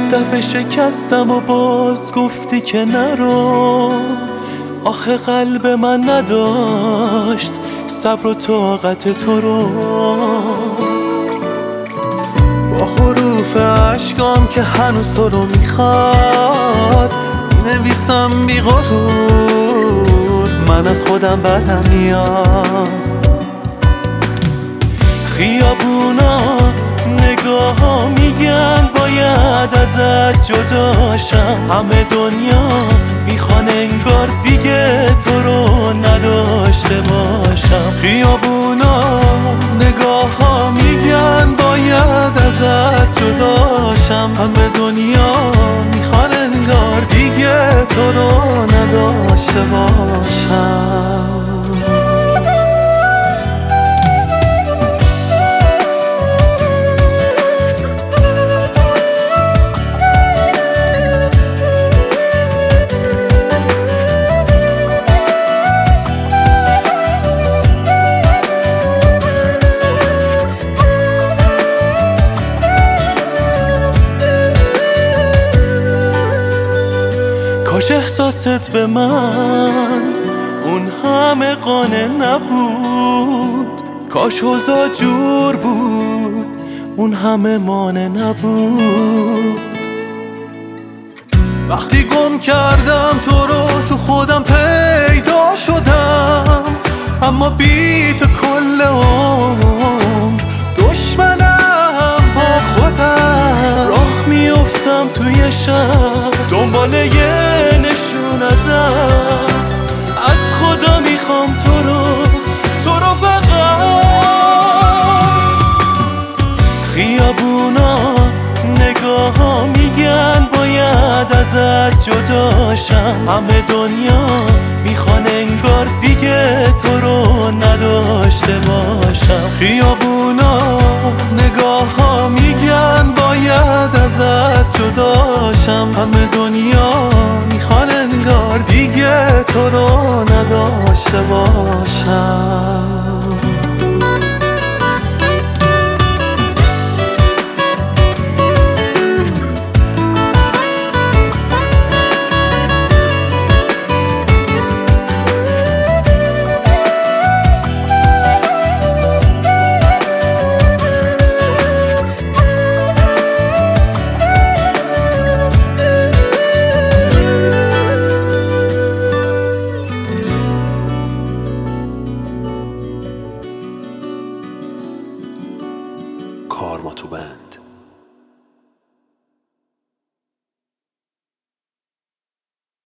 دفعه شکستم و باز گفتی که نرو. آخه قلب من نداشت صبر و طاقت تو رو. با حروف عشقام که هنوز تو رو میخواد نویسم بی غرور، من از خودم بدم میاد. خیابونا نگاه ها میگن باید ازت جداشم، همه دنیا میخوان انگار دیگه تو رو نداشته باشم. خیابونا نگاه ها میگن باید ازت جداشم، همه دنیا میخوان انگار دیگه تو رو نداشته باشم. کاش احساست به من اون همه قانع نبود، کاش اوضاع جور بود اون همه مانع نبود. وقتی گم کردم تو رو تو خودم پیدا شدم، اما بی تو کل عمر دشمنم با خودم. راه میافتم توی شب دنبال یه نشون ازت، از خدا میخوام تو رو فقط. خیابونا نگاه ها میگن باید ازت جداشم، همه دنیا میخوان انگار دیگه تو رو نداشته باشم. خیابونا نگاه ها میگن باید ازت جداشم، همه دنیا میخوان انگار دیگه تو رو نداشته باشم. کارما تو بند.